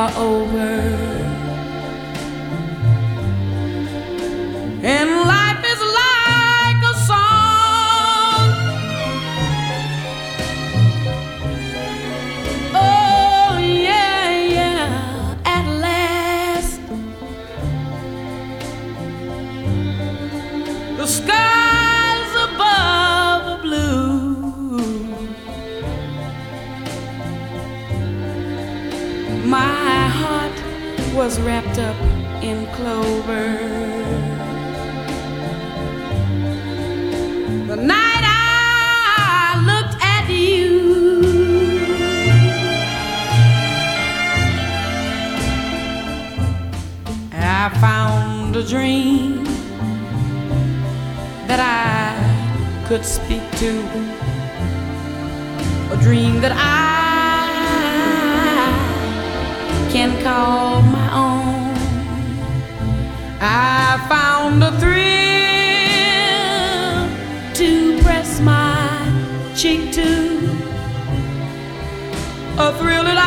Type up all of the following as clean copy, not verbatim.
are over, and life is like a song. Oh yeah, yeah, at last the skies above are blue. My heart was wrapped up in clover. The night I looked at you, I found a dream that I could speak to, a dream that I can call my own. I found a thrill to press my cheek to, a thrill that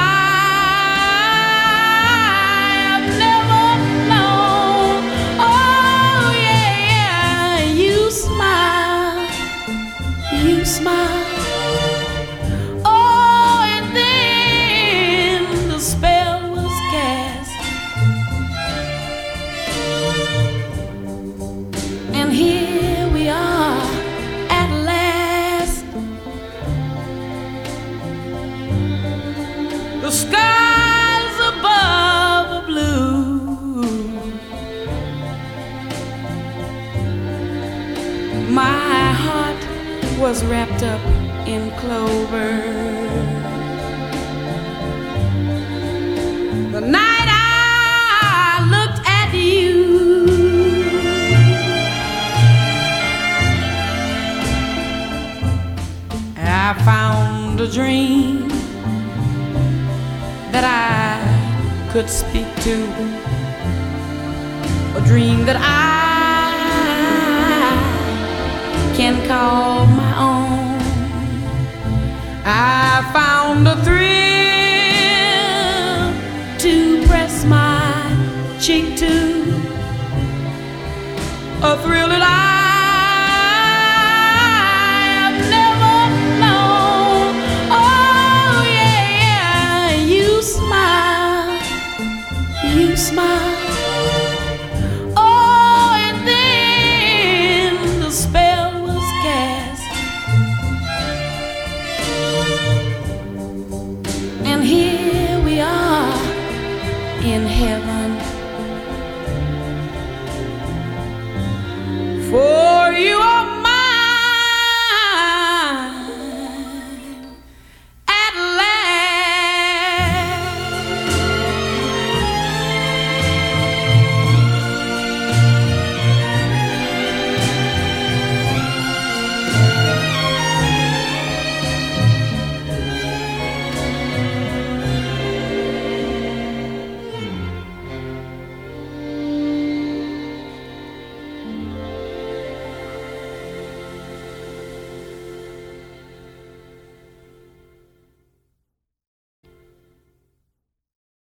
I've never known. Oh yeah, you smile, you smile. Oh, and then the spell was cast, and here we are at last. The skies above are blue. My heart was wrapped up in clover. The night I looked at you, I found a dream that I could speak to, a dream that I can call my own. I found a thrill to press my cheek to, a thrill that I've never known. Oh yeah, you smile, you smile. Oh, and then the spell was cast, and here we are in heaven. For